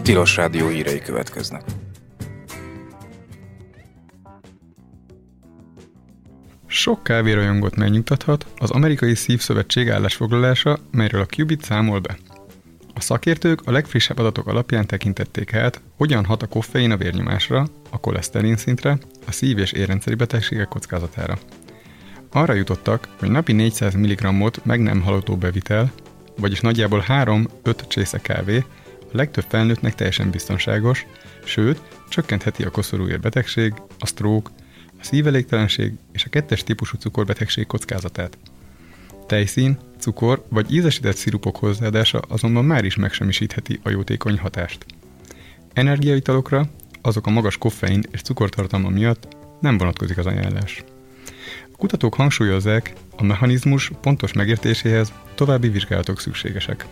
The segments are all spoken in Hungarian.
Tilos Rádió hírei következnek. Sok kávérajongót megnyugtathat az Amerikai Szívszövetség állásfoglalása, melyről a Qubit számol be. A szakértők a legfrissebb adatok alapján tekintették át, hogyan hat a koffein a vérnyomásra, a koleszterin szintre, a szív- és érrendszeri betegségek kockázatára. Arra jutottak, hogy napi 400 mg-ot meg nem halogató bevitel, vagyis nagyjából 3-5 csésze kávé a legtöbb felnőttnek teljesen biztonságos, sőt, csökkentheti a koszorúérbetegség, a stroke, a szívelégtelenség és a 2. típusú cukorbetegség kockázatát. Tejszín, cukor vagy ízesített szirupok hozzáadása azonban már is megsemmisítheti a jótékony hatást. Energiaitalokra, azok a magas koffein és cukortartalma miatt nem vonatkozik az ajánlás. A kutatók hangsúlyozzák, a mechanizmus pontos megértéséhez további vizsgálatok szükségesek.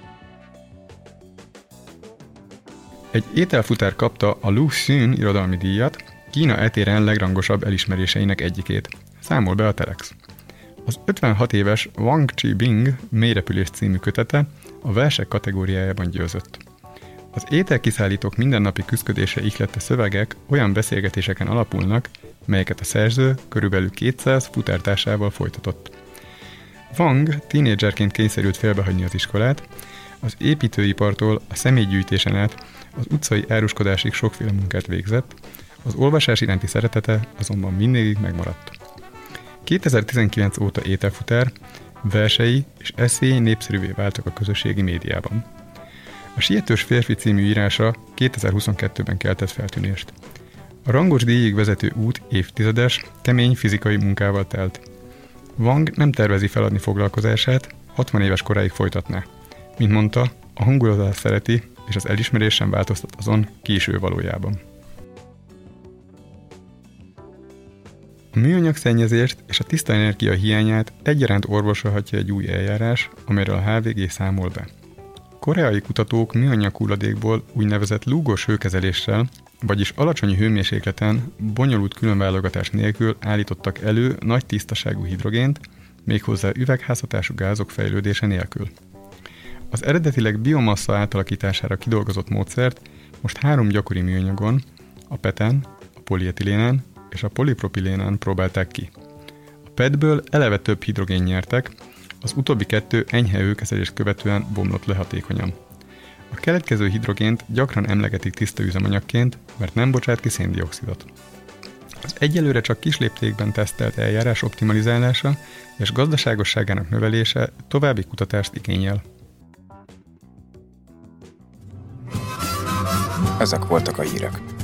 Egy ételfutár kapta a Lu Xun irodalmi díjat, Kína etéren legrangosabb elismeréseinek egyikét. Számol be a Telex. Az 56 éves Wang Qibing Mélyrepülés című kötete a versek kategóriájában győzött. Az ételkiszállítók mindennapi küszködésre ihlette szövegek olyan beszélgetéseken alapulnak, melyeket a szerző körülbelül 200 futártársával folytatott. Wang tínédzserként kényszerült félbehagyni az iskolát, az építőipartól a személygyűjtésen át az utcai áruskodásig sokféle munkát végzett, az olvasás iránti szeretete azonban mindig megmaradt. 2019 óta ételfutár, versei és eszéi népszerűvé váltak a közösségi médiában. A Sietős férfi című írása 2022-ben keltett feltűnést. A rangos díjig vezető út évtizedes, kemény fizikai munkával telt. Wang nem tervezi feladni foglalkozását, 60 éves koráig folytatná. Mint mondta, a hangulatot szereti, és az elismerés sem változtat azon, ki is ő valójában. A műanyag szennyezést és a tiszta energia hiányát egyaránt orvosolhatja egy új eljárás, amelyről a HVG számol be. Koreai kutatók műanyag hulladékból úgynevezett lúgos hőkezeléssel, vagyis alacsony hőmérsékleten, bonyolult különválogatás nélkül állítottak elő nagy tisztaságú hidrogént, méghozzá üvegházhatású gázok fejlődése nélkül. Az eredetileg biomassa átalakítására kidolgozott módszert most 3 gyakori műanyagon, a PET-en, a polietilénen és a polipropilénen próbálták ki. A PET-ből eleve több hidrogén nyertek, az utóbbi 2 enyhe hőkezelést követően bomlott le hatékonyan. A keletkező hidrogént gyakran emlegetik tiszta üzemanyagként, mert nem bocsát ki széndioxidot. Az egyelőre csak kis léptékben tesztelt eljárás optimalizálása és gazdaságosságának növelése további kutatást igényel. Ezek voltak a hírek.